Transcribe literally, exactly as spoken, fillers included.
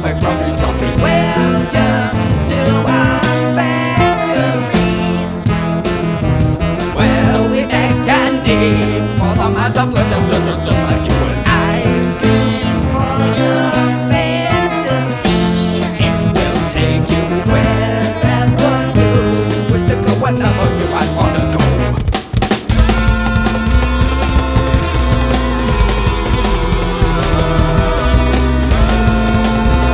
perfect grocery story. Welcome to our factory, where we make candy for the mass of little